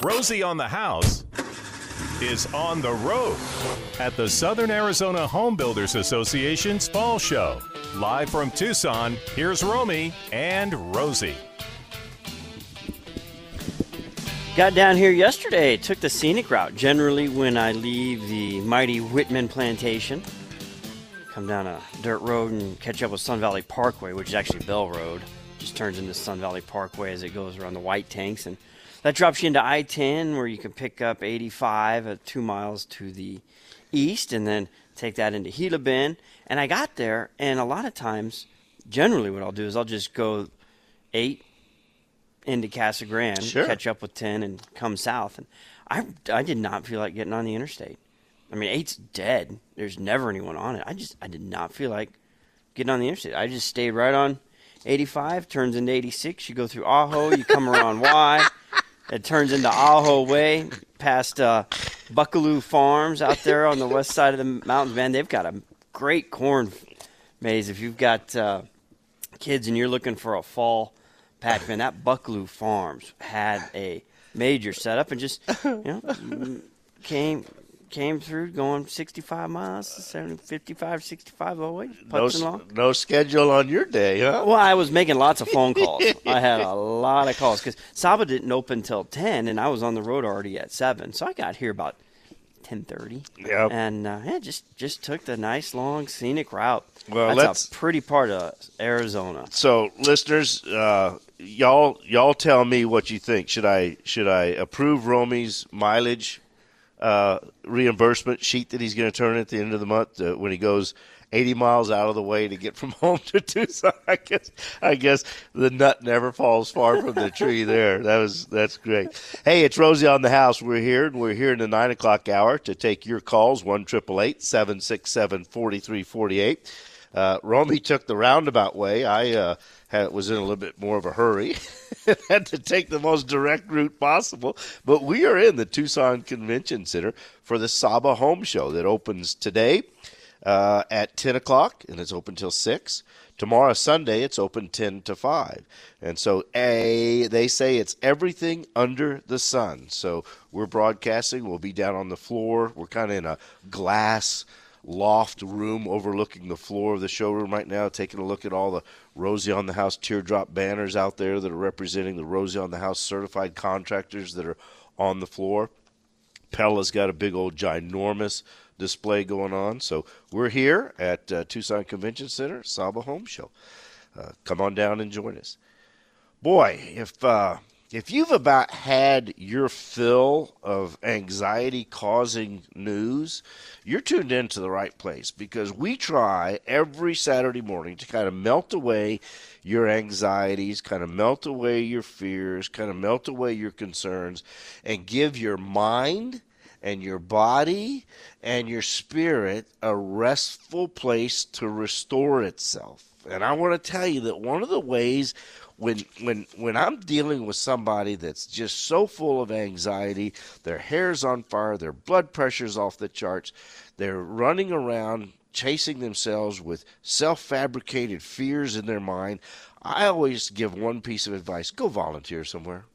Rosie on the House is on the road at the Southern Arizona Home Builders Association's Fall Show. Live from Tucson, here's Romy and Rosie. Got down here yesterday, took the scenic route. Generally, when I leave the mighty Whitman Plantation, come down a dirt road and catch up with Sun Valley Parkway, which is actually Bell Road. Just turns into Sun Valley Parkway as it goes around the White Tanks. And that drops you into I-10, where you can pick up 85 at 2 miles to the east, and then take that into Gila Bend. And I got there, and a lot of times, generally what I'll do is I'll just go 8 into Casa Grande, catch up with 10, and come south. And I did not feel like getting on the interstate. I mean, 8's dead. There's never anyone on it. I did not feel like getting on the interstate. I just stayed right on 85, turns into 86. You go through Ajo, you come around Y. It turns into Ajo Way, past Buckaloo Farms out there on the west side of the mountains. Man, they've got a great corn maze. If you've got kids and you're looking for a fall patch, man, that Buckaloo Farms had a major setup and just, came through going 65 miles, 70, 55, 65 always. No schedule on your day, huh? Well, I was making lots of phone calls. I had a lot of calls because Saba didn't open till 10, and I was on the road already at 7. So I got here about 10:30. Yep. And just took the nice, long, scenic route. Well, that's a pretty part of Arizona. So, listeners, y'all tell me what you think. Should I approve Romy's mileage reimbursement sheet that he's going to turn at the end of the month when he goes 80 miles out of the way to get from home to Tucson? I guess the nut never falls far from the tree there. That's great. Hey, it's Rosie on the House. We're here in the 9 o'clock hour to take your calls, 1-888-767-4348. Romy took the roundabout way. I was in a little bit more of a hurry and had to take the most direct route possible. But we are in the Tucson Convention Center for the Saba Home Show that opens today at 10 o'clock, and it's open till 6. Tomorrow, Sunday, it's open 10 to 5. And so they say it's everything under the sun. So we're broadcasting. We'll be down on the floor. We're kind of in a glass loft room overlooking the floor of the showroom right now, taking a look at all the Rosie on the House teardrop banners out there that are representing the Rosie on the House certified contractors that are on the floor. Pella's got a big old ginormous display going on. So we're here at Tucson Convention Center, Saba Home Show. Come on down and join us. Boy, if you've about had your fill of anxiety-causing news, you're tuned into the right place, because we try every Saturday morning to kind of melt away your anxieties, kind of melt away your fears, kind of melt away your concerns, and give your mind and your body and your spirit a restful place to restore itself. And I want to tell you that one of the ways when I'm dealing with somebody that's just so full of anxiety, their hair's on fire, their blood pressure's off the charts, they're running around chasing themselves with self-fabricated fears in their mind, I always give one piece of advice: go volunteer somewhere.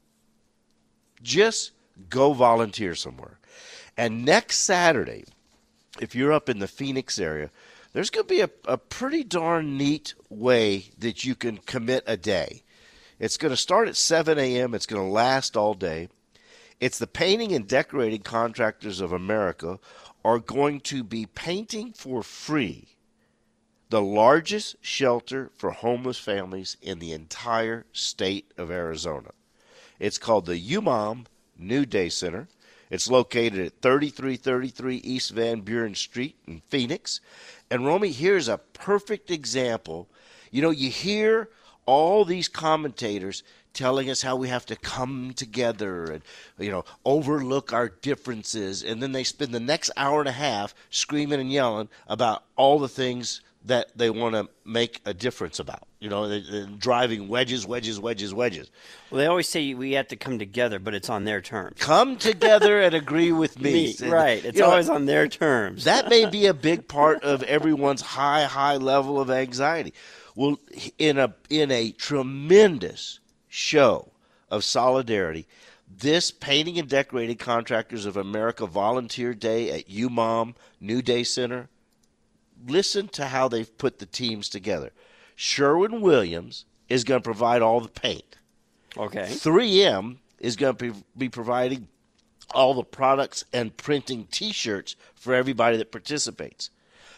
Just go volunteer somewhere. And next Saturday, if you're up in the Phoenix area, there's going to be a pretty darn neat way that you can commit a day. It's going to start at 7 a.m. It's going to last all day. It's the Painting and Decorating Contractors of America are going to be painting for free the largest shelter for homeless families in the entire state of Arizona. It's called the UMOM New Day Center. It's located at 3333 East Van Buren Street in Phoenix. And Romy, here's a perfect example. You hear all these commentators telling us how we have to come together and, overlook our differences. And then they spend the next hour and a half screaming and yelling about all the things that they want to make a difference about. They're driving wedges. Well, they always say we have to come together, but it's on their terms. Come together and agree with me. Right. It's always on their terms. That may be a big part of everyone's high level of anxiety. Well, in a tremendous show of solidarity, this Painting and Decorating Contractors of America Volunteer Day at UMOM New Day Center, listen to how they've put the teams together. Sherwin-Williams is going to provide all the paint. Okay. 3M is going to be providing all the products and printing T-shirts for everybody that participates.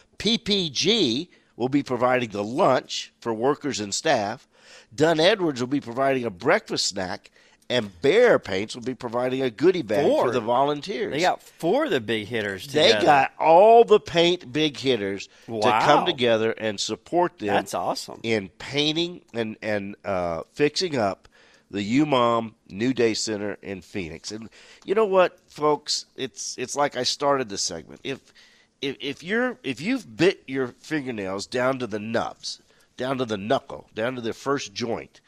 PPG will be providing the lunch for workers and staff. Dunn Edwards will be providing a breakfast snack. And Behr Paints will be providing a goodie bag for the volunteers. They got 4 of the big hitters together. They got all the paint big hitters Wow. to come together and support them. That's awesome. In painting and fixing up the UMOM New Day Center in Phoenix. And you know what, folks? It's like I started this segment. If you've bit your fingernails down to the nubs, down to the knuckle, down to the first joint,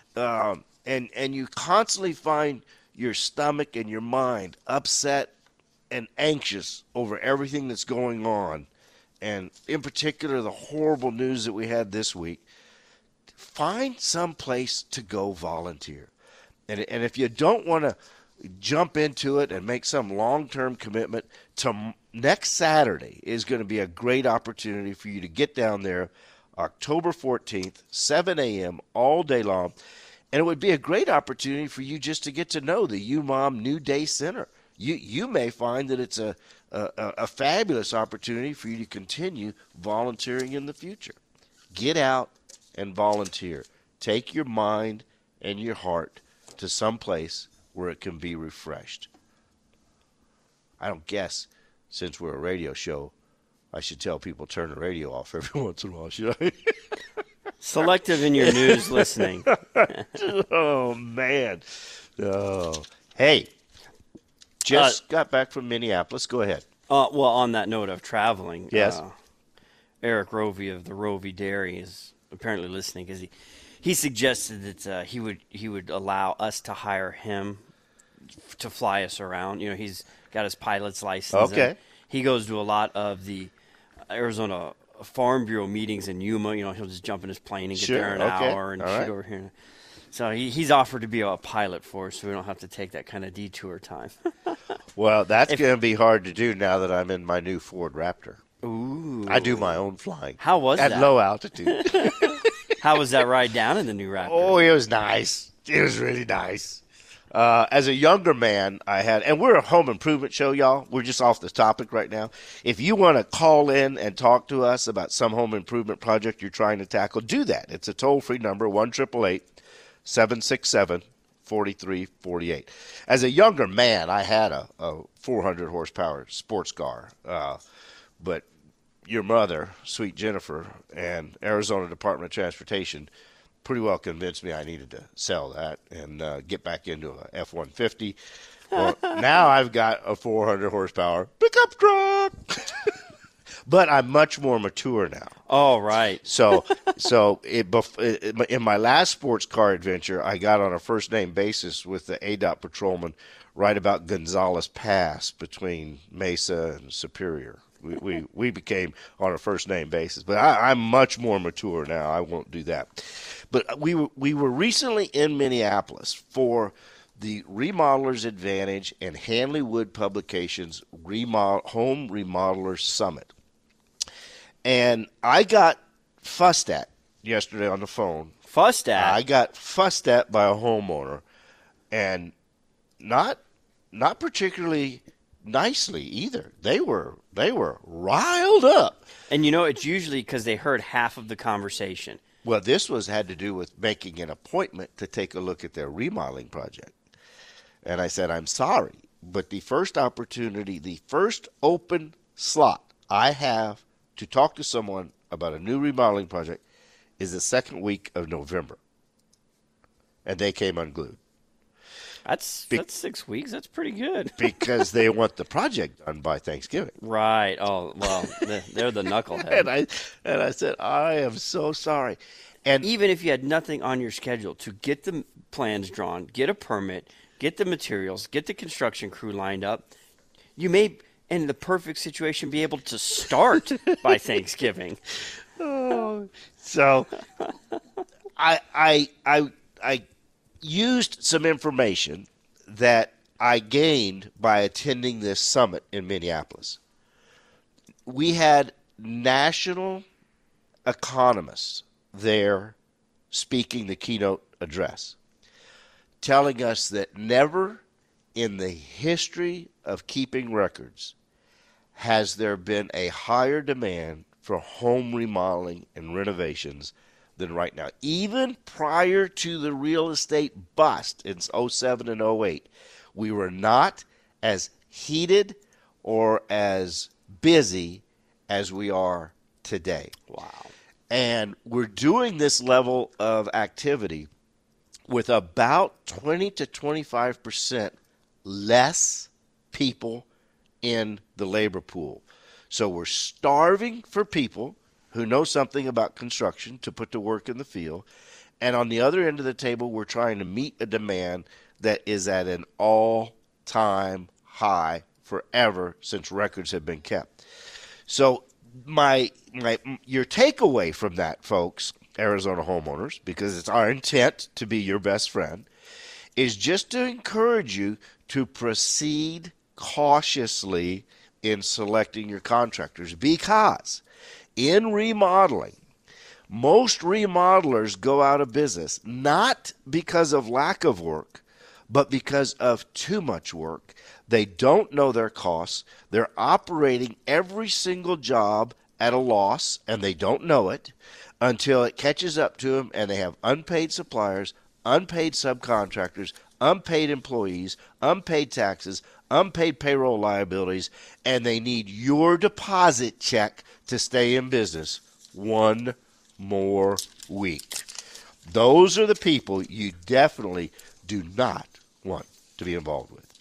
and you constantly find your stomach and your mind upset and anxious over everything that's going on, and in particular the horrible news that we had this week, find some place to go volunteer. And if you don't want to jump into it and make some long-term commitment, next Saturday is going to be a great opportunity for you to get down there, October 14th, 7 a.m., all day long. And it would be a great opportunity for you just to get to know the UMOM New Day Center. You may find that it's a fabulous opportunity for you to continue volunteering in the future. Get out and volunteer. Take your mind and your heart to some place where it can be refreshed. I don't guess, since we're a radio show, I should tell people turn the radio off every once in a while, should I? Selective in your news listening. Oh, man. Oh. Hey, just got back from Minneapolis. Go ahead. Well, on that note of traveling, yes. Eric Rovey of the Rovey Dairy is apparently listening because he suggested that he would allow us to hire him to fly us around. You know, he's got his pilot's license. Okay. He goes to a lot of the Arizona Farm Bureau meetings in Yuma. You know, he'll just jump in his plane and get there in an hour and shoot over here. So he's offered to be a pilot for us, so we don't have to take that kind of detour time. Well, that's going to be hard to do now that I'm in my new Ford Raptor. Ooh. I do my own flying. How was that? At low altitude. How was that ride down in the new Raptor? Oh, it was nice. It was really nice. As a younger man, and we're a home improvement show, y'all. We're just off the topic right now. If you want to call in and talk to us about some home improvement project you're trying to tackle, do that. It's a toll-free number, 1-888-767-4348. As a younger man, I had a 400 horsepower sports car, but your mother, sweet Jennifer, and Arizona Department of Transportation pretty well convinced me I needed to sell that and get back into a F-150. Well, now I've got a 400 horsepower pickup truck. But I'm much more mature now. Oh, right. So in my last sports car adventure, I got on a first-name basis with the ADOT patrolman right about Gonzales Pass between Mesa and Superior. We became on a first-name basis. But I'm much more mature now. I won't do that. But we were recently in Minneapolis for the Remodelers Advantage and Hanley Wood Publications Home Remodeler Summit. And I got fussed at yesterday on the phone. Fussed at? I got fussed at by a homeowner, and not particularly nicely either. They were riled up. And you know, it's usually because they heard half of the conversation. Well, this had to do with making an appointment to take a look at their remodeling project. And I said, I'm sorry, but the first opportunity, the first open slot I have to talk to someone about a new remodeling project is the second week of November. And they came unglued. That's 6 weeks. That's pretty good. Because they want the project done by Thanksgiving. Right. Oh, well, they're the knucklehead. and I said, I am so sorry. And even if you had nothing on your schedule to get the plans drawn, get a permit, get the materials, get the construction crew lined up, you may, in the perfect situation, be able to start by Thanksgiving. Oh, so I used some information that I gained by attending this summit in Minneapolis. We had national economists there speaking the keynote address, telling us that never in the history of keeping records has there been a higher demand for home remodeling and renovations than right now. Even prior to the real estate bust in 07 and 08, we were not as heated or as busy as we are today. Wow. And we're doing this level of activity with about 20 to 25% less people in the labor pool. So we're starving for people who know something about construction to put to work in the field. And on the other end of the table, we're trying to meet a demand that is at an all-time high forever since records have been kept. So your takeaway from that, folks, Arizona homeowners, because it's our intent to be your best friend, is just to encourage you to proceed cautiously in selecting your contractors, because in remodeling, most remodelers go out of business not because of lack of work, but because of too much work. They don't know their costs. They're operating every single job at a loss, and they don't know it until it catches up to them, and they have unpaid suppliers, unpaid subcontractors, unpaid employees, unpaid taxes, unpaid payroll liabilities, and they need your deposit check to stay in business one more week. Those are the people you definitely do not want to be involved with.